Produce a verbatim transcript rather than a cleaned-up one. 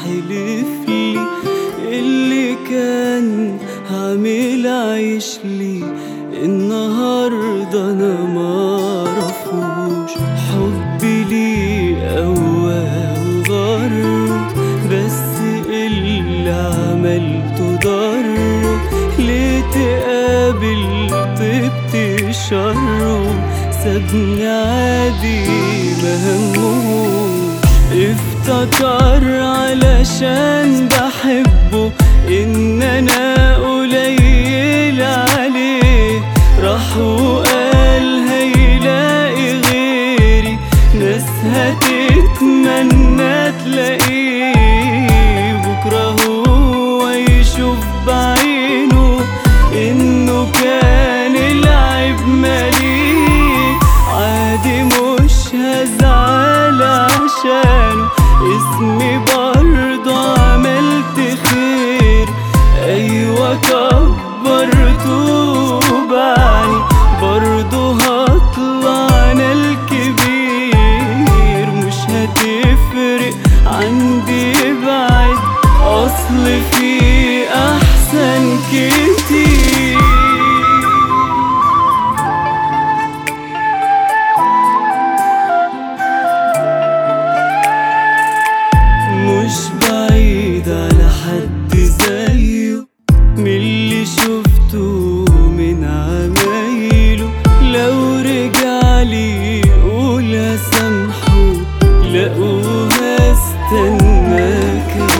حلفلي اللي كان هعمل عيشلي النهاردة أنا معرفوش. حبي ليه قواه وغر، بس اللي عملته ضر. ليه تقابل طيبت شره، سابني عادي مهموش. افتكر علشان بحبه ان انا قليل عليه، راح وقال هيلاقي غيري ناس هتتمنى تلاقيه. بكرة هو يشوف بعينه انه كان العيب ماليه. عادي مش هزعل عشانه، اسمي برضه عملت خير. ايوه كبرته بعني، برضه هطلع انا الكبير. مش هتفرق عندي بعد، اصل في احسن كتير. مش بعيد على حد زيه من اللي شفته من عمايله. لو رجعلي قول اسامحه، لأ وهستنى كمان.